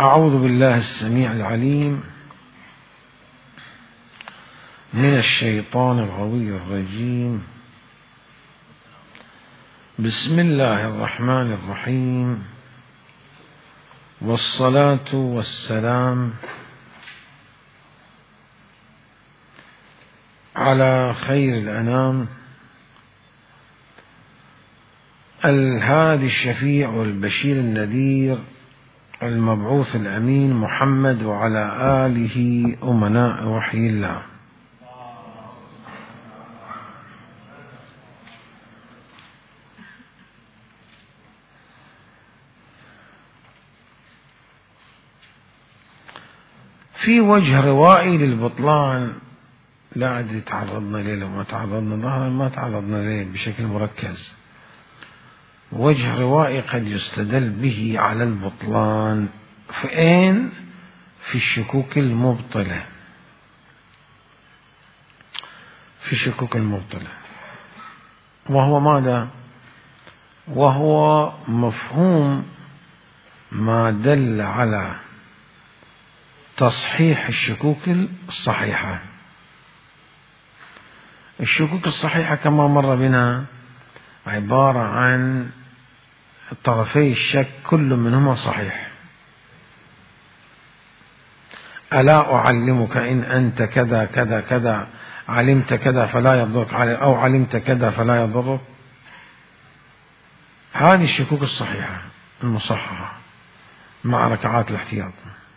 أعوذ بالله السميع العليم من الشيطان الغوي الرجيم. بسم الله الرحمن الرحيم، والصلاة والسلام على خير الأنام الهادي الشفيع والبشير النذير المبعوث الأمين محمد وعلى آله أمناء وحي الله. في وجه روائي للبطلان، لا أدري تعرضنا ليه لو ما تعرضنا، ظهرا ما تعرضنا ليه بشكل مركز. وجه روائي قد يستدل به على البطلان فين؟ في الشكوك المبطلة، في الشكوك المبطلة، وهو ماذا؟ وهو مفهوم ما دل على تصحيح الشكوك الصحيحة. الشكوك الصحيحة كما مر بنا عبارة عن طرفي الشك كل منهما صحيح. ألا أعلمك إن أنت كذا كذا كذا علمت كذا فلا يضرك، أو علمت كذا فلا يضرك. هذه الشكوك الصحيحة المصححة مع ركعات الاحتياط.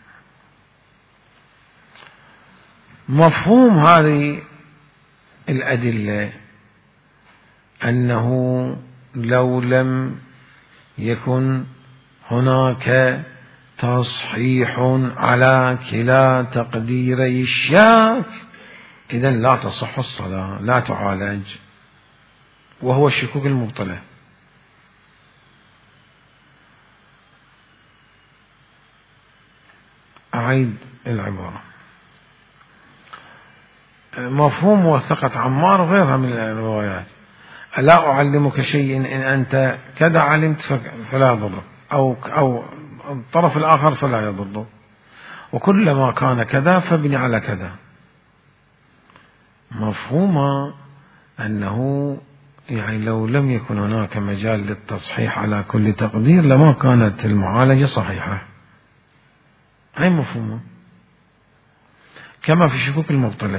مفهوم هذه الأدلة أنه لو لم يكن هناك تصحيح على كلا تقديري الشاك إذن لا تصح الصلاة، لا تعالج، وهو الشكوك المبطلة. أعيد العبارة. مفهوم وثقة عمار وغيرها من الروايات: ألا أعلمك شيء إن أنت كذا علمت فلا يضرك، أو الطرف الآخر فلا يضرك، وكلما كان كذا فابني على كذا. مفهوم أنه يعني لو لم يكن هناك مجال للتصحيح على كل تقدير لما كانت المعالجة صحيحة. هاي مفهومة. كما في الشكوك المبطلة،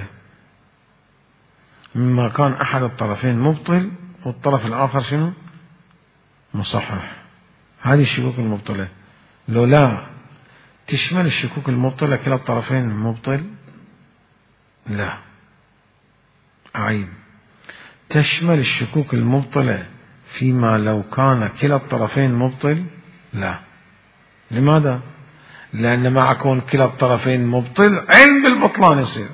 مما كان أحد الطرفين مبطل والطرف الآخر شنو؟ مصحح. هذه الشكوك المبطلة. لو لا تشمل الشكوك المبطلة كلا الطرفين مبطل، لا. أعيد: تشمل الشكوك المبطلة فيما لو كان كلا الطرفين مبطل، لا. لماذا؟ لأن مع كون كلا الطرفين مبطل علم بالبطلان يصير.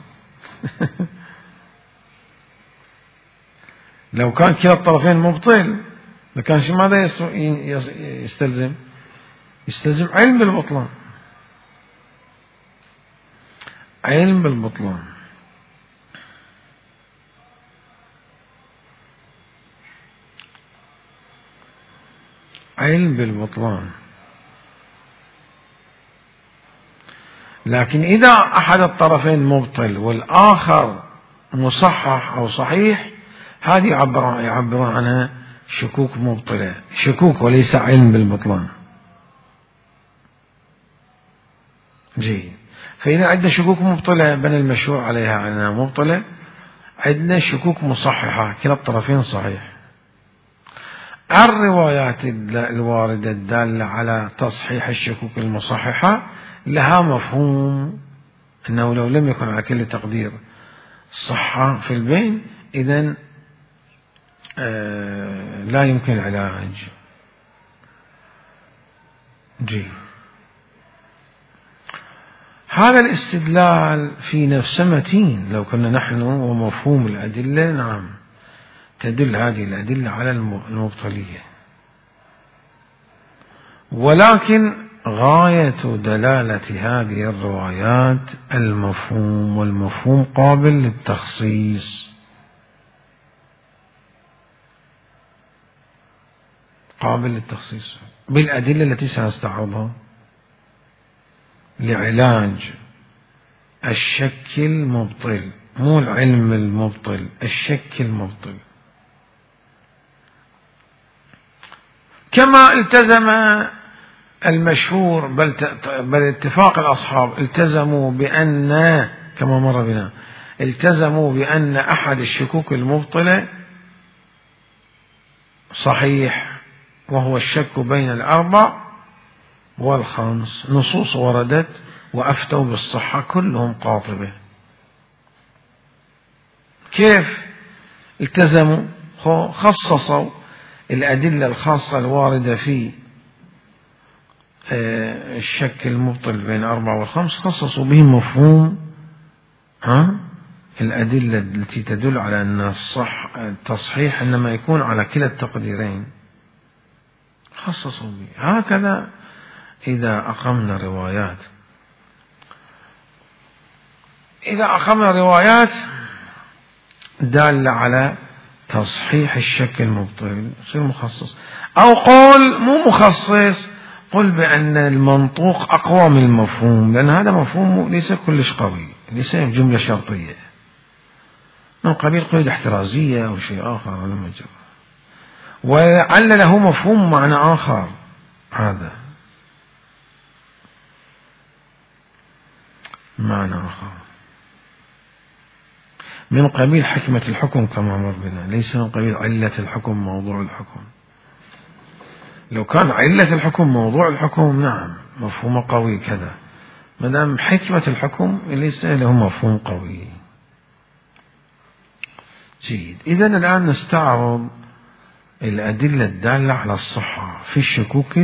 لو كان كلا الطرفين مبطل لكان ماذا يستلزم؟ يستلزم علم بالبطلان، علم بالبطلان. علم بالبطلان. لكن إذا أحد الطرفين مبطل والآخر مصحح أو صحيح، هذه يعبر عنها شكوك مبطلة، شكوك وليس علم بالبطلان. جيد. فإذا عندنا شكوك مبطلة بنى المشروع عليها أنها مبطلة، عندنا شكوك مصححة كلا الطرفين صحيح. الروايات الواردة الدالة على تصحيح الشكوك المصححة لها مفهوم أنه لو لم يكن على كل تقدير صحة في البين إذن لا يمكن العلاج. جيد. هذا الاستدلال في نفسه متين لو كنا نحن ومفهوم الأدلة، نعم، تدل هذه الأدلة على المبطلية، ولكن غاية دلالة هذه الروايات المفهوم، والمفهوم قابل للتخصيص، قابل للتخصيص بالأدلة التي سنستعرضها. لعلاج الشك المبطل، مو العلم المبطل، الشك المبطل. كما التزم المشهور بل اتفاق الأصحاب التزموا بأن، كما مر بنا، التزموا بأن أحد الشكوك المبطلة صحيح، وهو الشك بين الأربع والخمس. نصوص وردت وأفتوا بالصحة كلهم قاطبة. كيف التزموا؟ خصصوا الأدلة الخاصة الواردة في الشك المبطل بين الأربع والخمس، خصصوا به مفهوم الأدلة التي تدل على أن التصحيح إنما يكون على كلا التقديرين، خصصوا به. هكذا إذا أقمنا روايات دالة على تصحيح الشك المبطل يصير مخصص. أو قول مو مخصص، قل بأن المنطوق أقوى من المفهوم، لأن هذا مفهوم ليس كلش قوي، ليس جملة شرطية، من قبيل قيود احترازية أو شيء آخر ولا مجرد، ولعل له مفهوم معنى آخر، هذا معنى آخر من قبيل حكمة الحكم كما مر بنا، ليس من قبيل علة الحكم موضوع الحكم. لو كان علة الحكم موضوع الحكم نعم مفهوم قوي كذا، ما دام حكمة الحكم ليس له مفهوم قوي. جيد. إذا الآن نستعرض الأدلة الدالة على الصحة في الشكوك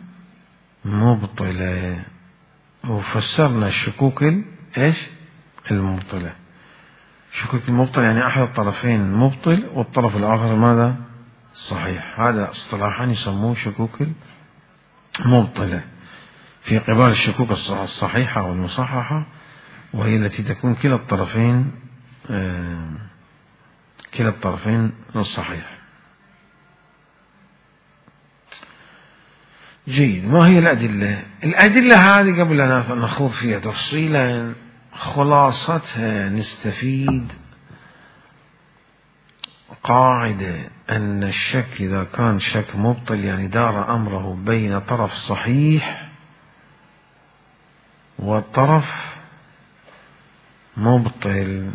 المبطلة، وفسرنا الشكوك المبطلة. الشكوك المبطل يعني أحد الطرفين مبطل والطرف الآخر ماذا؟ صحيح. هذا اصطلاحان يسموه شكوك المبطلة في قبال الشكوك الصحيحة والمصححة، وهي التي تكون كلا الطرفين الصحيح. جيد. ما هي الأدلة؟ الأدلة هذه قبل أن نخوض فيها تفصيلا، خلاصتها نستفيد قاعدة أن الشك إذا كان شك مبطل يعني دار أمره بين طرف صحيح وطرف مبطل.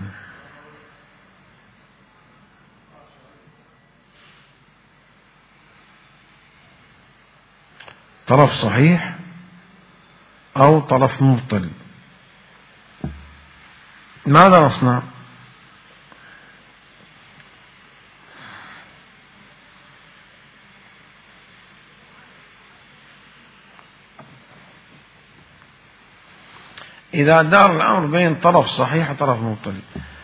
طرف صحيح أو طرف مبطل. ماذا نصنع؟ إذا دار الأمر بين طرف صحيح وطرف مبطل،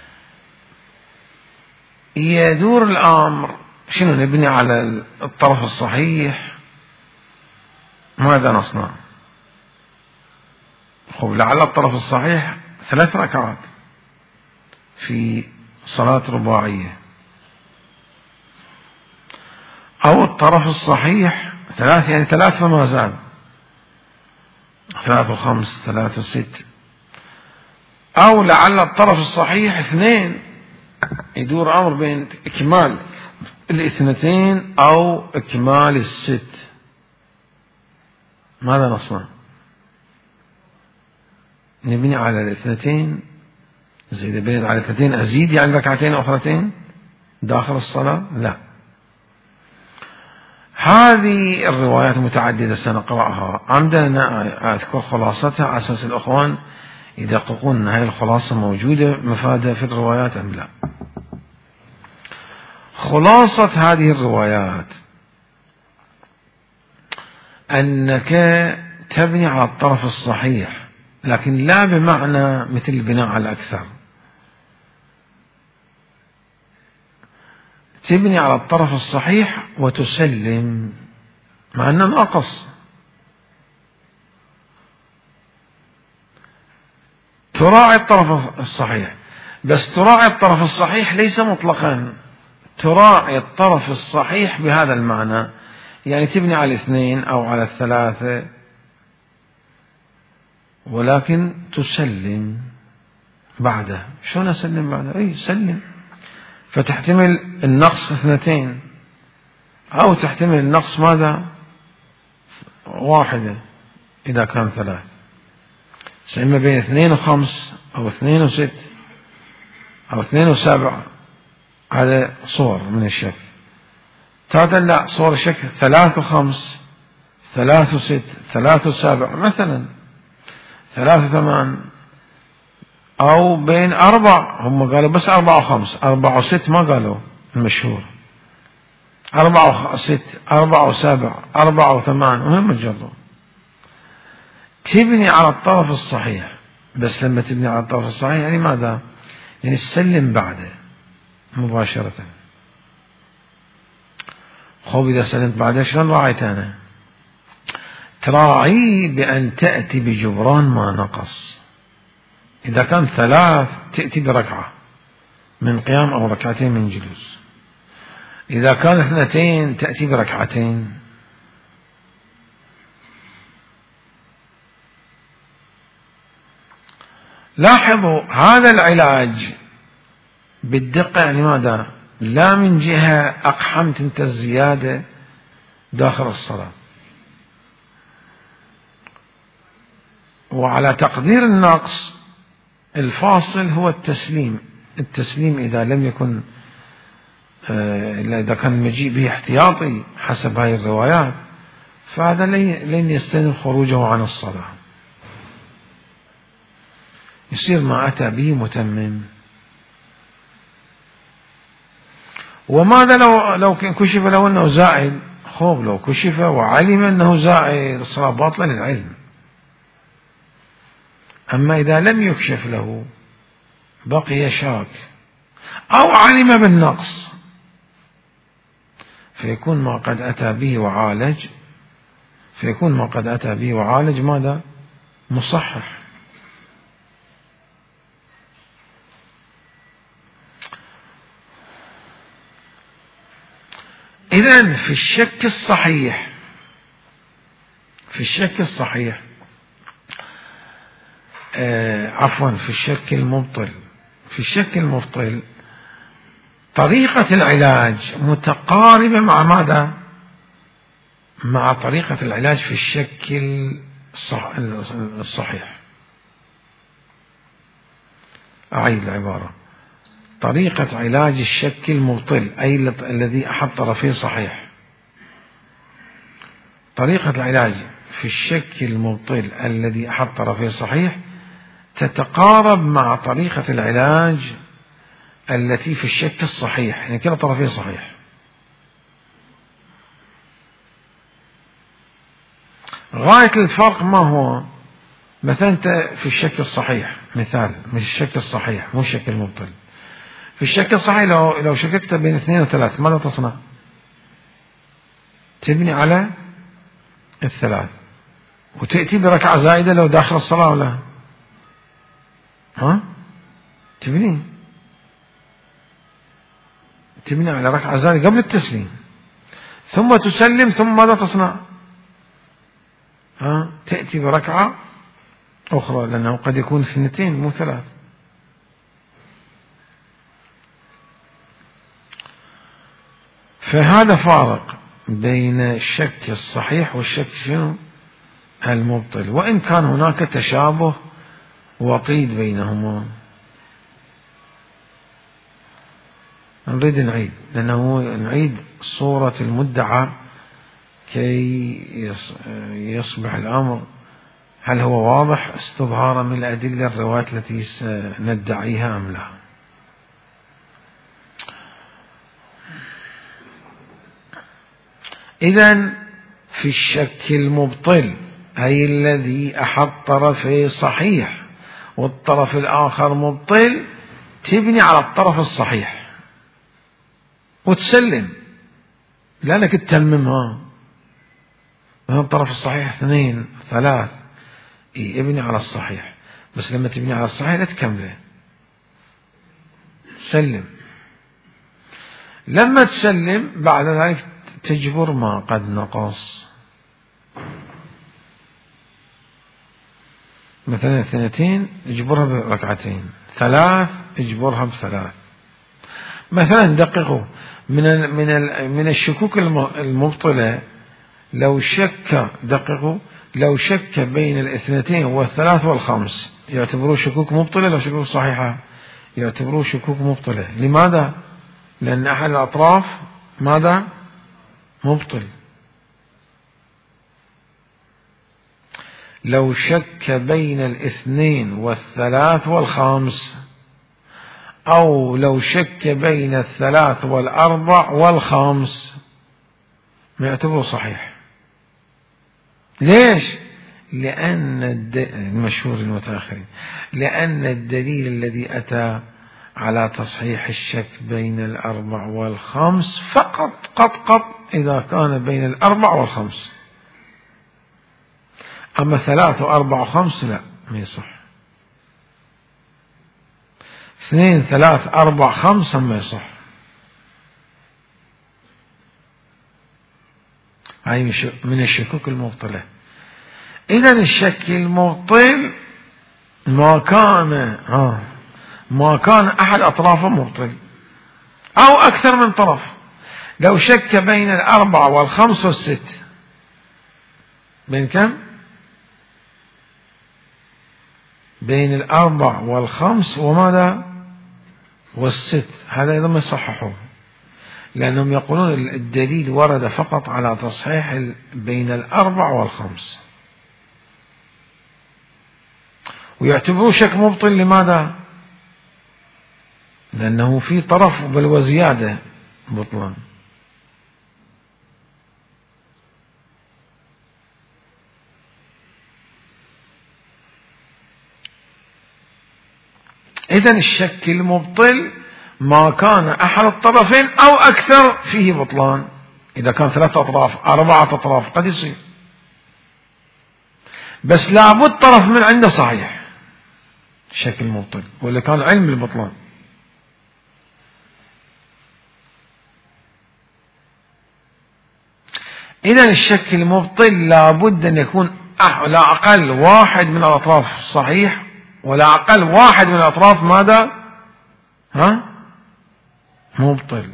يدور الأمر شنو؟ نبني على الطرف الصحيح. ماذا نصنع؟ لعل الطرف الصحيح 3 ركعات في صلاة رباعية، أو الطرف الصحيح 3 يعني 3 فما زاد، 3 و5 3 و6، أو لعل الطرف الصحيح 2 يدور أمر بين إكمال 2 أو إكمال 6. ماذا نصنع؟ نبني على 2 زيد، بنيت على 2 أزيد يعني 2 أخرتين داخل الصلاة؟ لا. هذه الروايات متعددة سنقرأها، عندنا أذكر خلاصتها على أساس الأخوان يدققون أن هذه الخلاصة موجودة مفادة في الروايات أم لا. خلاصة هذه الروايات أنك تبني على الطرف الصحيح، لكن لا بمعنى مثل البناء على الأكثر، تبني على الطرف الصحيح وتسلم مع أنه ناقص. تراعي الطرف الصحيح، بس تراعي الطرف الصحيح ليس مطلقا، تراعي الطرف الصحيح بهذا المعنى، يعني تبني على 2 أو على 3 ولكن تسلم بعده. شلون أسلم بعده؟ سلم. فتحتمل النقص 2، أو تحتمل النقص ماذا؟ 1 إذا كان 3. إما بين 2 و5 أو 2 و6 أو 2 و7. هذا صور من الشك. لا، صور الشك 3 و5 3 و6 3 و7 مثلا 3 و8، أو بين 4. هم قالوا بس 4 و5، 4 و6 ما قالوا المشهور. 4 و6 4 و7 4 و8 مهم الجر. تبني على الطرف الصحيح. بس لما تبني على الطرف الصحيح يعني ماذا؟ يعني تسلم بعده مباشرة. إذا سلمت بعده شلون راعيت أنا؟ تراعي بأن تأتي بجبران ما نقص. إذا كان 3 تأتي بركعة من قيام أو ركعتين من جلوس. إذا كان 2 تأتي بركعتين. لاحظوا هذا العلاج بالدقة يعني ماذا؟ لا من جهة أقحمت أنت الزيادة داخل الصلاة، وعلى تقدير النقص الفاصل هو التسليم. التسليم إذا لم يكن إذا كان المجيء به احتياطي حسب هذه الروايات، فهذا لن يستلزم خروجه عن الصلاة، يصير ما أتى به متمم. وماذا لو كشف له أنه زائد؟ لو كشف وعلم أنه زائد الصلاة باطلة للعلم. أما إذا لم يكشف له بقي شاك أو علم بالنقص، فيكون ما قد أتى به وعالج ماذا؟ مصحح. إذن في الشك الصحيح في الشك المبطل طريقة العلاج متقاربة مع ماذا؟ مع طريقة العلاج في الشك الصحيح. أعيد العبارة: طريقة علاج الشك المبطل أي الذي أحد طرفيه صحيح. طريقة العلاج في الشك المبطل الذي أحد طرفيه صحيح تتقارب مع طريقة العلاج التي في الشك الصحيح، يعني كلا طرفيه صحيح. غاية الفرق ما هو؟ مثلا أنت في الشك الصحيح، مثال مش الشك الصحيح مو الشك المبطل. في الشك الصحيح لو شككت بين 2 و3 ماذا تصنع؟ تبني على 3 وتأتي بركعة زائدة لو داخل الصلاة ولا تبني على ركعة زائدة قبل التسليم، ثم تسلم، ثم ماذا تصنع؟ تأتي بركعة أخرى، لأنه قد يكون 2 مو 3. فهذا فارق بين الشك الصحيح والشك المبطل، وإن كان هناك تشابه وطيد بينهما. نريد نعيد، لأنه نعيد صورة المدعى كي يصبح الأمر هل هو واضح استظهارا من الأدلة الروايات التي سندعيها أم لا. إذن في الشك المبطل أي الذي أحد طرفيه صحيح والطرف الآخر مبطل، تبني على الطرف الصحيح وتسلم، لأنك تتممها. الطرف الصحيح 2 3 ابني على الصحيح، بس لما تبني على الصحيح لا تكمله، تسلم. لما تسلم بعد ذلك تجبر ما قد نقص. مثلا 2 اجبرها بركعتين، 3 اجبرها ب3. مثلا دققوا من الشكوك المبطلة، لو شك، دققوا، لو شك بين 2 و3 و5 يعتبروه شكوك مبطلة. لو شكوك صحيحة يعتبروه شكوك مبطلة. لماذا؟ لأن أحد الأطراف ماذا؟ مبطل. لو شك بين 2 و3 و5، أو لو شك بين 3 و4 و5 ما يعتبره صحيح. ليش؟ لأن المشهور المتأخرين، لأن الدليل الذي أتى على تصحيح الشك بين 4 و5 فقط قط إذا كان بين 4 و5. أما 3 و4 و5 لا، ما يصح. 2 3 4 5 ما يصح. هاي من الشكوك المبطلة. إذا الشك المبطل ما كان أحد أطرافه مبطل أو أكثر من طرف. لو شك بين 4 و5 و6، بين كم؟ بين 4 و5 وماذا؟ و6، هذا أيضا ما يصححوه، لأنهم يقولون الدليل ورد فقط على تصحيح بين 4 و5، ويعتبروه شك مبطل. لماذا؟ لأنه في طرف بل وزيادة بطلان. إذن الشك المبطل ما كان أحد الطرفين أو أكثر فيه بطلان. إذا كان 3 أطراف 4 أطراف قد يصير، بس لابد طرف من عنده صحيح الشك المبطل، ولا كان علم البطلان. إذن الشك المبطل لابد أن يكون لا أقل واحد من الأطراف صحيح، ولا أقل واحد من الأطراف ماذا؟ مبطل.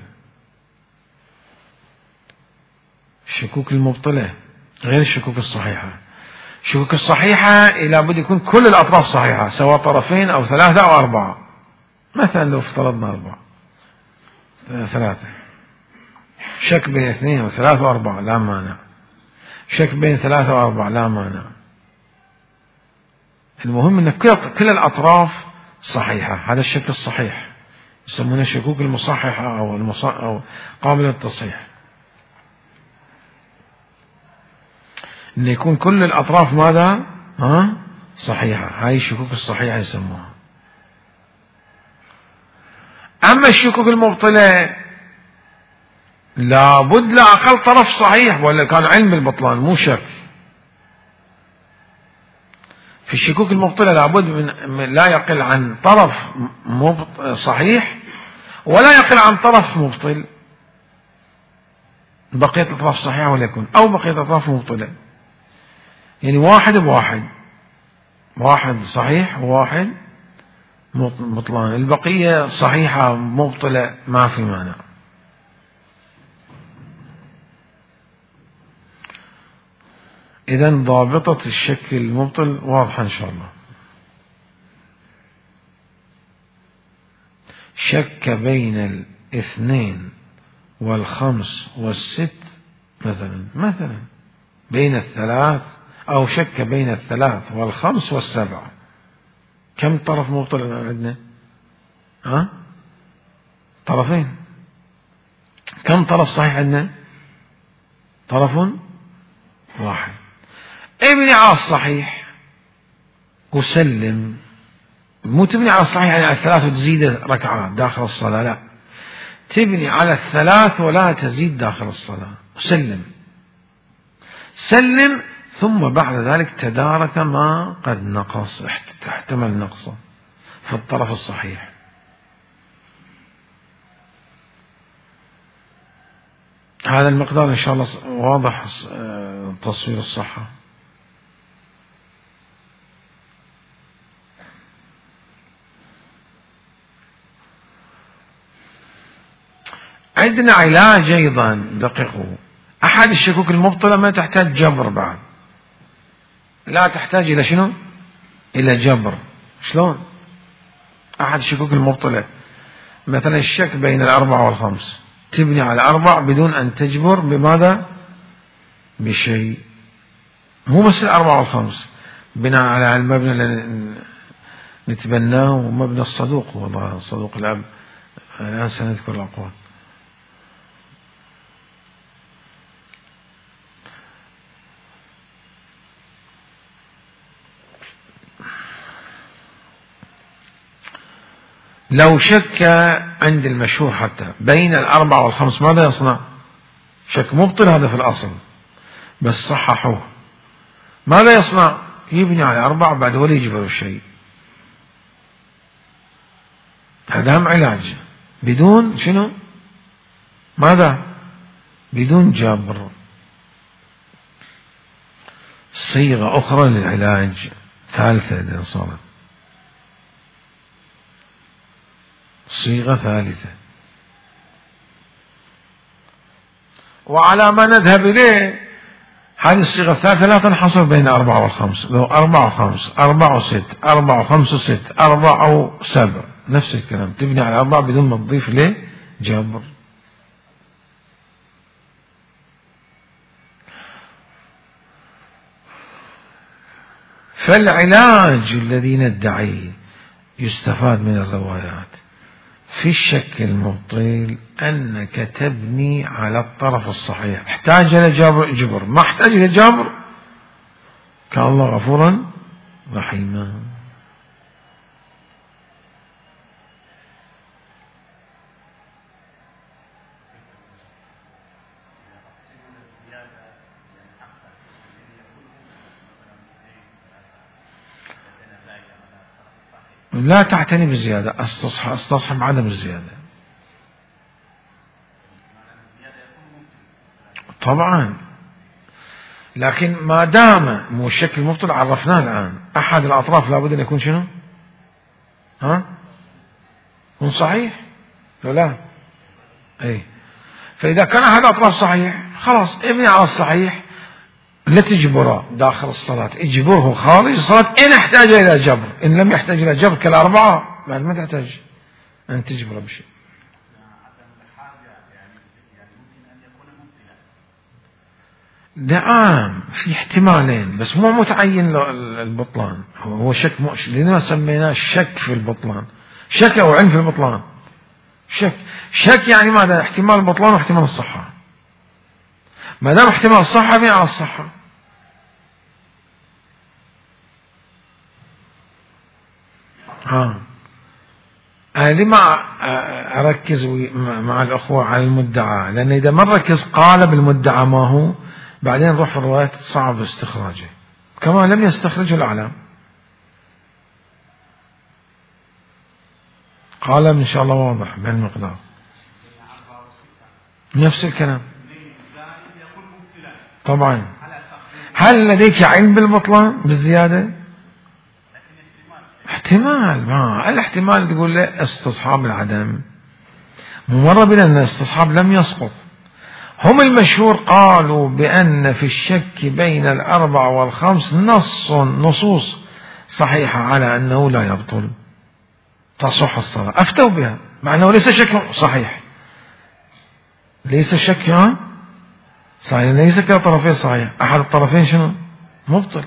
الشكوك المبطلة غير الشكوك الصحيحة. الشكوك الصحيحة لابد يكون كل الأطراف صحيحة، سواء طرفين أو 3 أو 4. مثلا لو افترضنا 4 3، شك بين 2 و3 و4 لا مانع، شك بين 3 و4 لا مانع. المهم أن كل الأطراف صحيحة. هذا الشك الصحيح يسمونه الشكوك المصححة أو قابلة للتصحيح، أن يكون كل الأطراف ماذا؟ صحيحة. هاي الشكوك الصحيحة يسموها. أما الشكوك المبطلة لابد لا أقل طرف صحيح، ولا كان علم البطلان مو شك. في الشكوك المبطلة لابد من لا يقل عن طرف صحيح ولا يقل عن طرف مبطل. بقية الأطراف صحيحة ولا يكون، أو بقية الأطراف مبطلة، يعني واحد بواحد، واحد صحيح وواحد بطلان، البقية صحيحة مبطلة ما في مانع. إذن ضابطة الشك المبطل واضحة إن شاء الله. شك بين 2 و5 و6 مثلا بين 3، أو شك بين 3 و5 و7. كم طرف مبطل عندنا؟ طرفين. كم طرف صحيح عندنا؟ طرف واحد. ابني على الصحيح وسلم. مو تبني على الصحيح يعني على 3 وتزيد ركعات داخل الصلاة، لا، تبني على 3 ولا تزيد داخل الصلاة وسلم. سلم ثم بعد ذلك تدارك ما قد نقص، احتمل نقصه في الطرف الصحيح. هذا المقدار إن شاء الله واضح تصوير الصحة. عندنا علاج أيضا دققوا. أحد الشكوك المبطلة ما تحتاج جبر بعد، لا تحتاج إلى شنو؟ إلى جبر. شلون؟ أحد الشكوك المبطلة مثلا الشك بين الأربعة والخمس، تبني على أربع بدون أن تجبر بماذا؟ بشيء. مو بس الأربعة والخمس، بناء على المبنى اللي نتبناه ومبنى الصدوق، والله الصدوق الأب الآن سنذكر الأقوال. لو شك عند المشهور حتى بين الأربعة والخمس ماذا يصنع؟ شك مبطل هذا في الأصل، بس صححوه. ماذا يصنع؟ يبني على أربعة بعد ولا يجبر الشيء. هذا هم علاج بدون شنو؟ ماذا؟ بدون جبر. صيغة أخرى للعلاج ثالثة إذا صارت، صيغة ثالثة، وعلى ما نذهب إليه هذه الصيغة الثالثة لا تنحصر بين أربعة والخمس، لو أربعة وخمس، أربعة وست، أربعة وخمس وست، أربعة وسبع، نفس الكلام، تبني على أربعة بدون ما تضيف له جبر. فالعلاج الذي ندعيه يستفاد من الروايات في الشك المبطل أنك تبني على الطرف الصحيح. احتاج إلى جبر، ما احتاج إلى جبر، كان الله غفورا رحيما. لا تعتني بالزيادة، استصحب عدم الزيادة. طبعا، لكن ما دام مو الشكل المبطل عرفناه الآن، أحد الأطراف لابد أن يكون شنو؟ يكون صحيح لو لا؟ أي. فإذا كان أحد الأطراف صحيح خلاص ابني على الصحيح، لا تجبره داخل الصلاة، اجبره خارج الصلاة إن احتاج إلى جبر. إن لم يحتاج إلى جبر كالأربعة بعد ما تحتاج أن تجبره بشيء. نعم، في احتمالين بس مو متعين البطلان. هو شك لما سميناه شك في البطلان، شك أو علم في البطلان. شك يعني ماذا؟ احتمال البطلان واحتمال الصحة. ما دام احتمال الصحة بني على الصحة. لما أركز مع الأخوة على المدعى؟ لأن إذا ما ركز قال بالمدعى ما هو، بعدين نروح في الروايات صعب استخراجه، كما لم يستخرجه الأعلام. قال إن شاء الله واضح بهالمقدار، نفس الكلام. طبعا، هل لديك علم بالبطلان بالزيادة؟ احتمال، ما الاحتمال تقول له استصحاب العدم، ممر بنا أن الاستصحاب لم يسقط. هم المشهور قالوا بأن في الشك بين الأربع والخمس نصوص صحيحة على أنه لا يبطل، تصح الصلاة، أفتوا بها مع أنه ليس شك صحيح، ليس شك صحيح، ليس كلا طرفين صحيح، أحد الطرفين شنو؟ مبطل.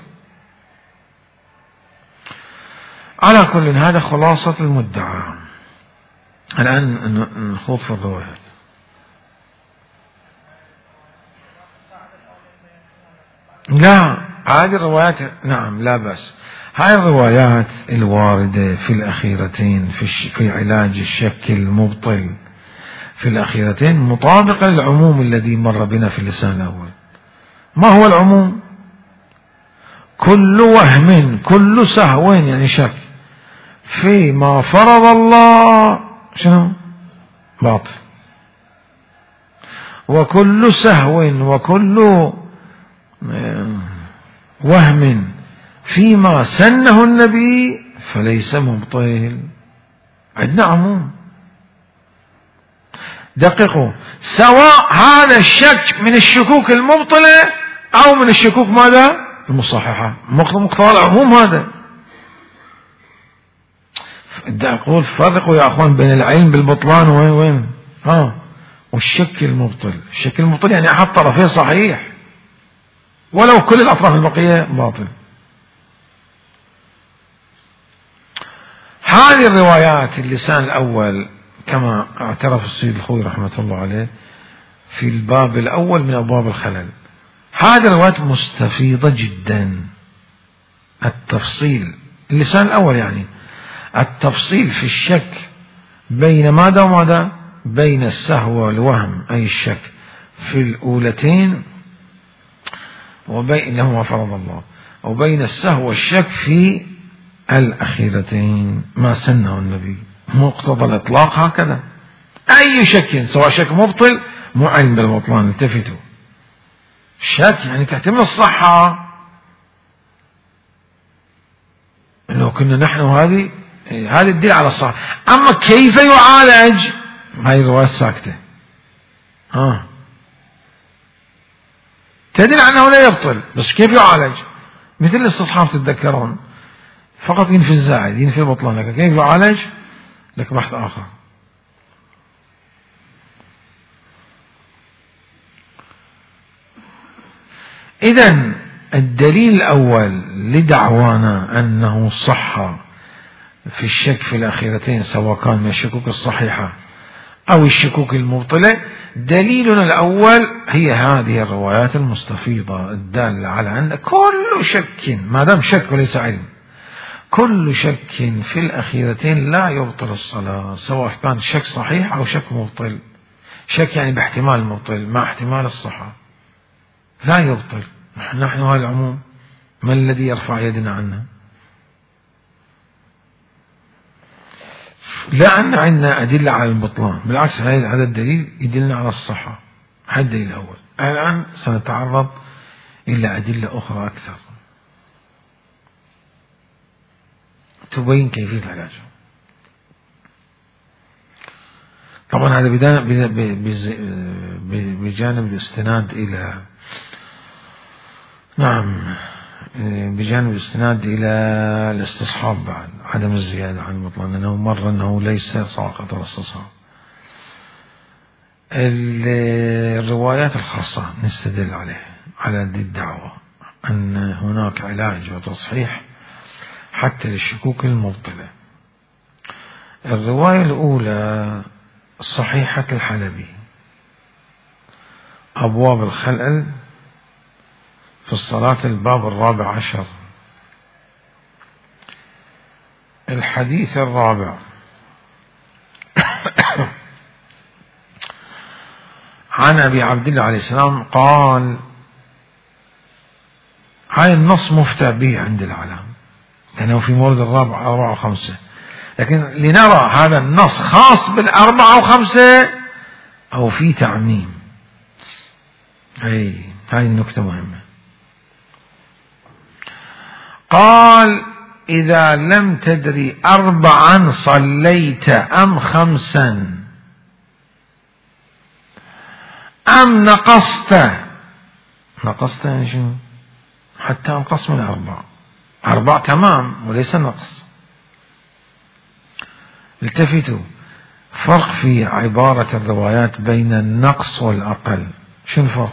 على كل هذا خلاصة المدعى. الآن نخوض في الروايات. لا، هذه الروايات نعم لا بأس. هاي الروايات الواردة في الأخيرتين في علاج الشك المبطل في الأخيرتين مطابقة للعموم الذي مر بنا في اللسان الأول. ما هو العموم؟ كل وهم، كل سهو يعني شك فيما فرض الله شنو؟ باطل. وكل سهو وكل وهم فيما سنه النبي فليس مبطل. عندنا عموم. دققوا، سواء هذا الشك من الشكوك المبطلة أو من الشكوك ماذا؟ المصححة، مقتضى العموم هذا. أقول فرقوا يا أخوان بين العلم بالبطلان وين والشك المبطل. الشك المبطل يعني أحد طرفيه صحيح ولو كل الأطراف البقية باطل. هذه الروايات اللسان الأول كما اعترف السيد الخوي رحمة الله عليه في الباب الأول من أبواب الخلل، هذه الروايات مستفيضة جدا. التفصيل اللسان الأول يعني التفصيل في الشك بين ماذا وماذا؟ بين السهو والوهم أي الشك في الأولتين وبين ما فرض الله، وبين السهو والشك في الأخيرتين ما سنه النبي. مقتضى الإطلاق هكذا. أي شك سواء شك مبطل مو علم بالبطلان، التفتوا. الشك يعني تحتمل الصحة، لو كنا نحن هذه الدليل على الصحة. أما كيف يعالج هاي الرواية ساكتة، تدل أنه لا يبطل، بس كيف يعالج؟ مثل الاستصحاب تتذكرون، فقط ينفي الزائد ينفي البطلان، لكن كيف يعالج لك بحث آخر. إذن الدليل الأول لدعوانا أنه صح في الشك في الأخيرتين سواء كان من الشكوك الصحيحة أو الشكوك المبطلة، دليلنا الأول هي هذه الروايات المستفيضة الدالة على أن كل شك ما دام شك وليس علم، كل شك في الأخيرتين لا يبطل الصلاة، سواء كان شك صحيح أو شك مبطل. شك يعني باحتمال مبطل مع احتمال الصحة لا يبطل. نحن هذا العموم ما الذي يرفع يدنا عنه؟ لا أن عندنا أدلة على البطلان، بالعكس هذا الدليل يدلنا على الصحة. هذا الدليل الأول. الآن سنتعرض إلى أدلة أخرى أكثر تبين كيفية العلاج. طبعا هذا بجانب الاستناد إلى بجانب الاستناد إلى الاستصحاب بعد عدم الزيادة عن البطلان، أنه مر أنه ليس ساقط الاستصحاب. الروايات الخاصة نستدل عليه على الدعوة أن هناك علاج وتصحيح حتى للشكوك المبطلة. الرواية الأولى صحيحة الحلبي، أبواب الخلل في الصلاة، الباب 14، الحديث 4. عن أبي عبد الله عليه السلام قال، هاي النص مفتى به عند العلام لأنه في مورد 4 و5، لكن لنرى هذا النص خاص 4 و5 أو في تعميم. هاي النكتة مهمة. قال إذا لم تدري 4 صليت أم 5 أم نقصت يعني شنو؟ حتى انقص من 4 تمام وليس نقص. التفتوا، فرق في عبارة الروايات بين النقص والأقل. شو الفرق؟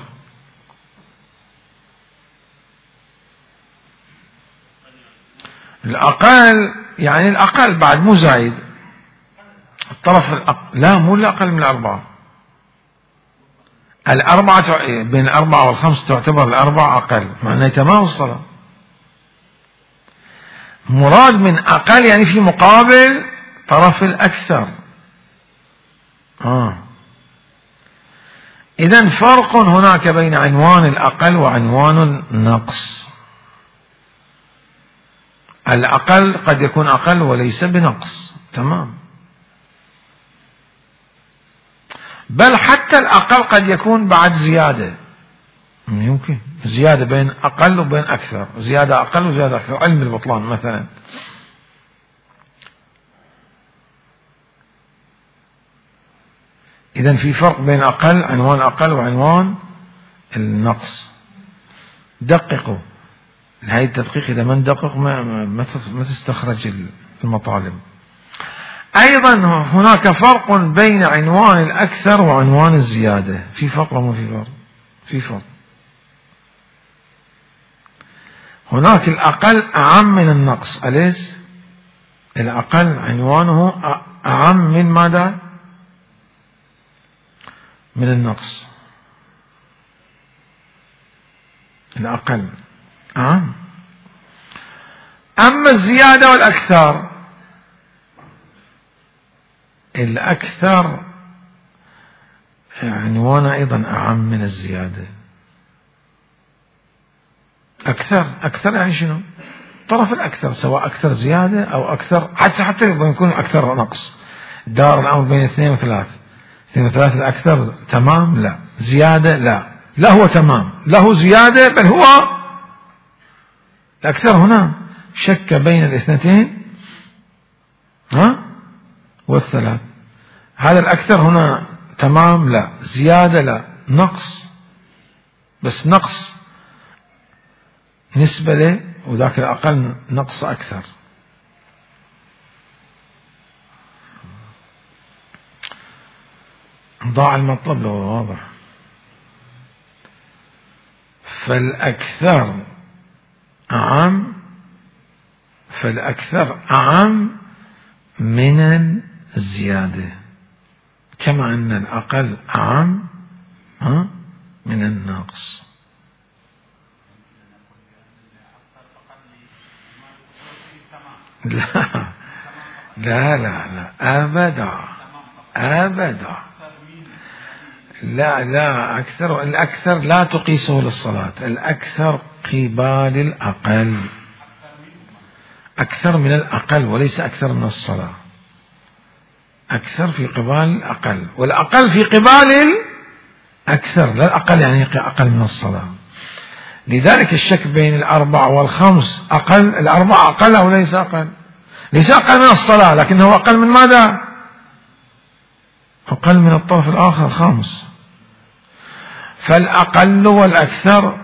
الأقل يعني الأقل بعد مو زايد، الطرف الأقل لا مو الأقل من 4. 4 بين 4 و5 تعتبر 4 أقل، معناه تمام الصلاة. مراد من أقل يعني في مقابل طرف الأكثر. إذن فرق هناك بين عنوان الأقل وعنوان النقص. الأقل قد يكون أقل وليس بنقص، تمام، بل حتى الأقل قد يكون بعد زيادة، يمكن زيادة بين أقل وبين أكثر، زيادة أقل وزيادة أكثر، علم البطلان مثلا. إذن في فرق بين أقل، عنوان أقل وعنوان النقص. دققوا هاي التدقيق، إذا ما ندقق ما تستخرج المطالب. أيضا هناك فرق بين عنوان الأكثر وعنوان الزيادة. في فرق ولا ما في فرق؟ في فرق. هناك الأقل أعم من النقص، أليس؟ الأقل عنوانه أعم من ماذا؟ من النقص. الأقل أعم. أما الزيادة والأكثر، الأكثر عنوانه أيضا أعم من الزيادة. أكثر يعني شنو؟ طرف الأكثر، سواء أكثر زيادة أو أكثر، حتى يكون أكثر نقص. دار الأمر بين 2 و3. 2 و3 الأكثر تمام؟ لا. زيادة؟ لا هو تمام، له زيادة، بل هو الأكثر. هنا شك بين الاثنتين والثلاث. هذا الأكثر هنا تمام؟ لا. زيادة؟ لا. نقص، بس نقص نسبة له، وذاك الأقل نقص أكثر. ضاع المطلب لو واضح. فالأكثر أعم من الزيادة، كما أن الأقل أعم من النقص. لا أبدا. لا أكثر. الأكثر لا تقيسه للصلاة. الأكثر قبال الأقل، أكثر من الأقل، وليس أكثر من الصلاة. أكثر في قبال الأقل، والأقل في قبال الأكثر. لا الأقل يعني أقل من الصلاة. لذلك الشك بين 4 و5 أقل. 4 أقل أو ليس أقل؟ ليس أقل من الصلاة، لكنه أقل من ماذا؟ أقل من الطرف الآخر 5. فالأقل والأكثر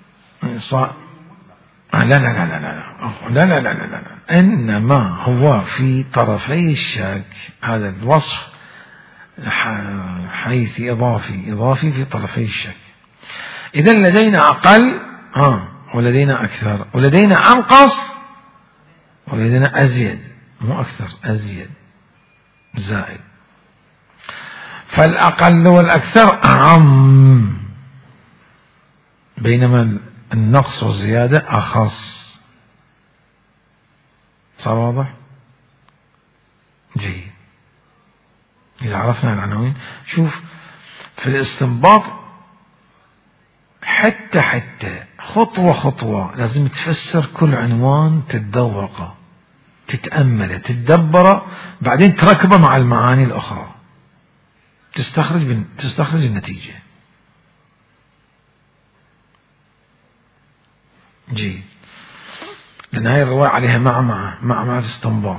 لا. إنما هو في طرفي الشك. هذا الوصف حيث إضافي في طرفي الشك. إذن لدينا أقل ولدينا أكثر، ولدينا أنقص، ولدينا أزيد. مو أكثر، أزيد، زائد. فالأقل والأكثر أعم، بينما النقص والزيادة أخص. صار واضح؟ جيد. إذا عرفنا العناوين، شوف في الاستنباط حتى خطوة خطوة لازم تفسر كل عنوان، تتذوقه، تتأمله، تتدبره، بعدين تركبه مع المعاني الأخرى، تستخرج النتيجة. جيد. لأن هاي الرواية عليها مع استنباط.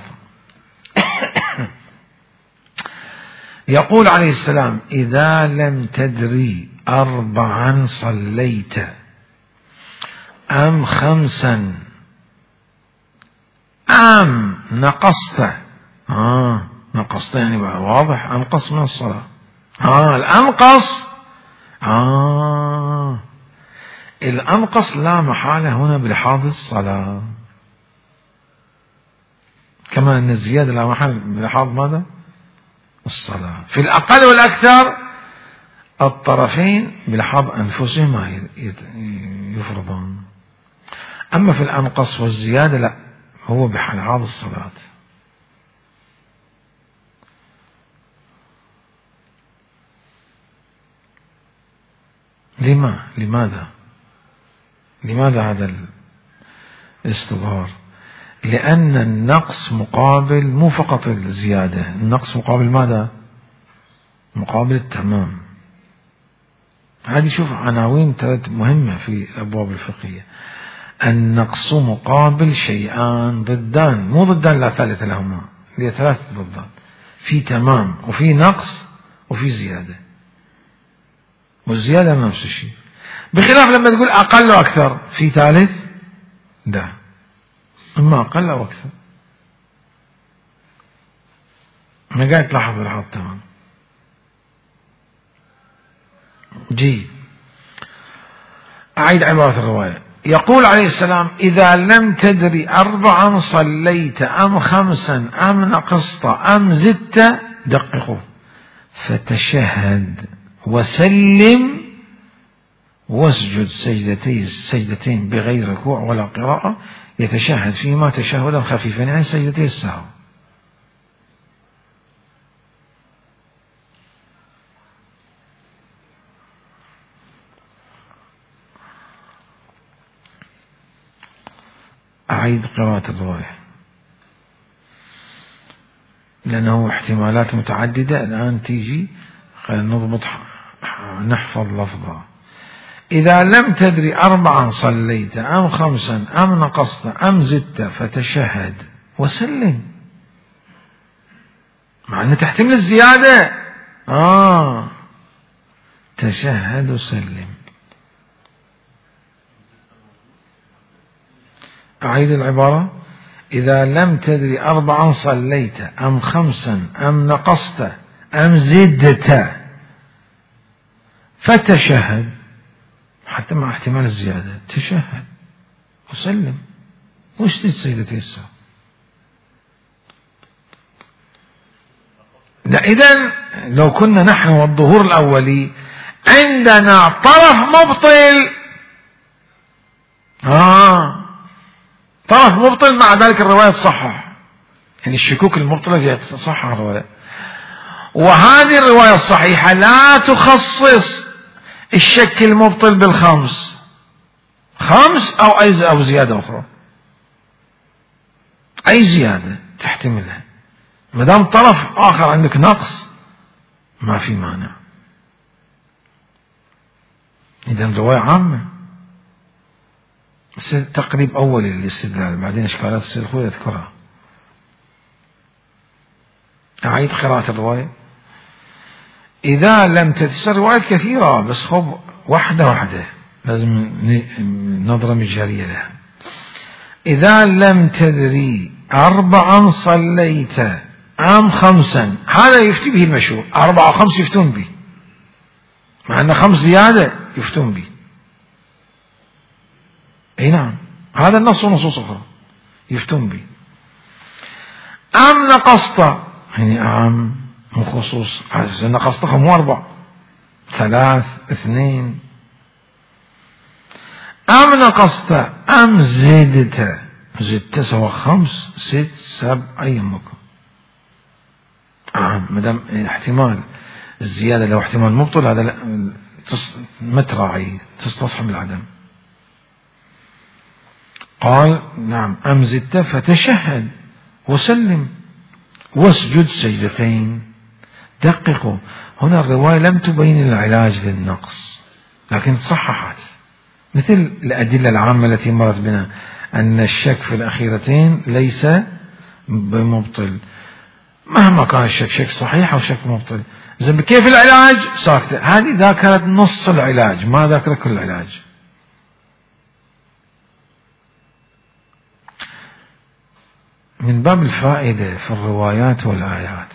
يقول عليه السلام: إذا لم تدري 4 صليت أم 5 أم نقصت. نقصت يعني واضح، أنقص من الصلاة. الأنقص الأنقص لا محالة هنا بلحاظ الصلاة، كما أن الزيادة لا محالة بلحاظ ماذا؟ الصلاة. في الأقل والأكثر الطرفين بلحاظ أنفسهما يفرضون. أما في الأنقص والزيادة لا، هو بلحاظ الصلاة. لماذا هذا الاستظهار؟ لأن النقص مقابل، مو فقط الزيادة، النقص مقابل ماذا؟ مقابل التمام. هذه شوف عناوين 3 مهمة في الأبواب الفقهية. النقص مقابل شيئان ضدان، مو ضدان لا ثالث لهما، هي 3 ضدان. في تمام وفي نقص وفي زيادة، والزيادة نفس الشيء، بخلاف لما تقول أقل وأكثر في ثالث لا، إما أقل أو أكثر. أنا قاعد تلاحظ الحظ تمام. جيد، أعيد عبارة الرواية. يقول عليه السلام: إذا لم تدري 4 صليت أم 5 أم نقصت أم زدت دققوا، فتشهد وسلم واسجد سجدتين بغير ركوع ولا قراءة، يتشهد فيما تشهدا خفيفا، يعني سجدتي السهو. أعيد قراءة الرواية لأنه احتمالات متعددة الآن تيجي، خلينا نضبط نحفظ لفظها. إذا لم تدري 4 صليت أم 5 أم نقصت أم زدت فتشهد وسلم، مع أن تحتمل الزيادة. تشهد وسلم. أعيد العبارة: إذا لم تدري 4 صليت أم 5 أم نقصت أم زدت فتشهد، حتى مع احتمال الزيادة، تشهد وسلم واسجد سجدتي السهو. إذن لو كنا نحن والظهور الأولي عندنا طرف مبطل، طرف مبطل، مع ذلك الرواية تصحح، يعني الشكوك المبطلة تصحح الرواية. وهذه الرواية الصحيحة لا تخصص الشك المبطل بالخمس، 5 أو زيادة أخرى، أي زيادة تحتملها، ما دام طرف آخر عندك نقص ما في مانع. إذن رواية عامة، تقريب أولي للاستدلال، بعدين إشكالات السيد يذكرها. أعيد قراءة الرواية. إذا لم تتسر روايات كثيرة، بس خب واحدة لازم نظرة مجارية لها. إذا لم تدري 4 صليت أم 5، هذا يفتي به المشهور، 4 و5 يفتون به، مع أن 5 زيادة يفتون به. أي نعم، هذا النص ونصوص أخرى يفتون به. أم نقصت، يعني أعم من خصوص، نقصتها مو 4، 3 2. أم نقصت أم زدت سواء 5 6 7 أي مكان. مدام احتمال الزيادة لو احتمال مبطل، هذا ما تراعي، تستصحب العدم. قال نعم: أم زدت فتشهد وسلم واسجد سجدتين. دققوا، هنا الرواية لم تبين العلاج للنقص، لكن صححت، مثل الأدلة العامة التي مرت بنا أن الشك في الأخيرتين ليس بمبطل، مهما كان الشك، شك صحيح أو شك مبطل. زين، كيف العلاج؟ ساكتة، هذه ذاكرت نص العلاج، ما ذاكرت كل العلاج. من باب الفائدة في الروايات والآيات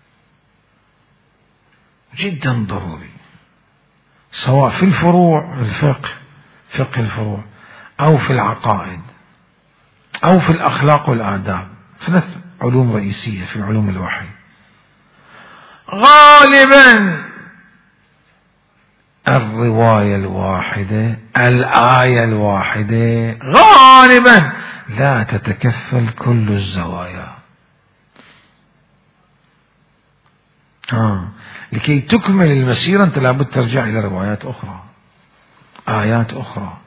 جدا ضروري، سواء في الفروع، الفقه، فقه الفروع، أو في العقائد، أو في الأخلاق والآداب، 3 علوم رئيسية في علوم الوحي. غالبا الرواية الواحدة، الآية الواحدة، غالبا لا تتكفل كل الزوايا. لكي تكمل المسيرة أنت لابد ترجع إلى روايات أخرى، آيات أخرى.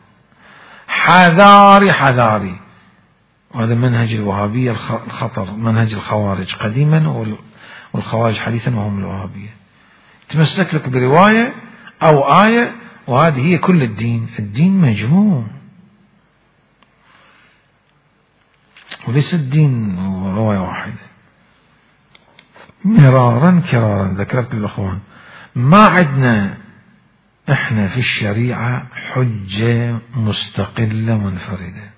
حذاري، وهذا منهج الوهابية الخطر، منهج الخوارج قديما والخوارج حديثا وهم الوهابية. تمسك لك برواية أو آية وهذه هي كل الدين. الدين مجموع، وليس الدين رواية واحدة. مرارا كرارا ذكرت للأخوان ما عندنا احنا في الشريعة حجة مستقلة منفردة،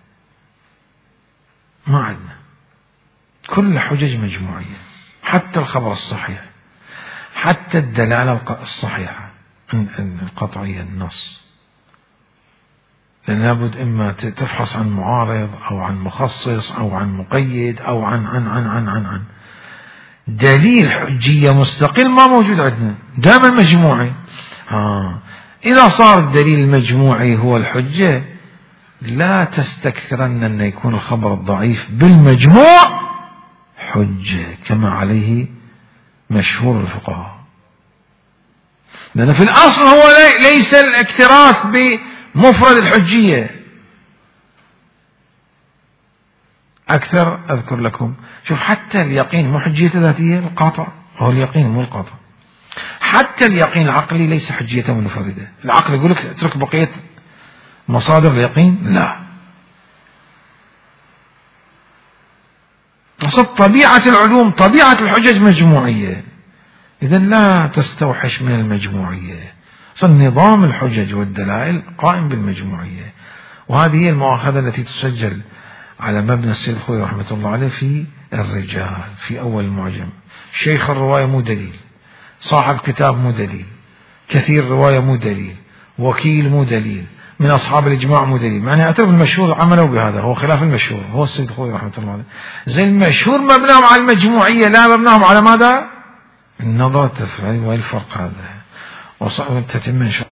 ما عندنا، كل حجج مجموعية، حتى الخبر الصحيح، حتى الدلالة الصحيحة القطعية النص، لأن لابد إما تفحص عن معارض أو عن مخصص أو عن مقيد أو عن دليل حجية مستقل ما موجود عندنا، دائما مجموعي. إذا صار الدليل المجموعي هو الحجة لا تستكثرن أن يكون الخبر الضعيف بالمجموع حجة كما عليه مشهور الفقهاء، لأن في الأصل هو ليس الاكتراث بمفرد الحجية. أكثر أذكر لكم، شوف حتى اليقين مو حجية ذاتية، القاطع هو اليقين مو القاطع. حتى اليقين العقلي ليس حجية منفردة، العقل يقول لك اترك بقية مصادر اليقين، لا. أصل طبيعة العلوم، طبيعة الحجج مجموعية، إذا لا تستوحش من المجموعية. أصل نظام الحجج والدلائل قائم بالمجموعية، وهذه هي المؤاخذة التي تسجل على مبنى السيد الخوئي رحمة الله عليه في الرجال في أول المعجم. شيخ الرواية مو دليل، صاحب كتاب مو دليل، كثير رواية مو دليل، وكيل مو دليل، من أصحاب الإجماع مو دليل. معنى أترك المشهور عملوا بهذا، هو خلاف المشهور، هو السيد الخوئي رحمة الله عليه. زي المشهور مبناهم على المجموعية، لا مبناهم على ماذا؟ النظرة والفرق هذا، وصعب تتم إن شاء الله.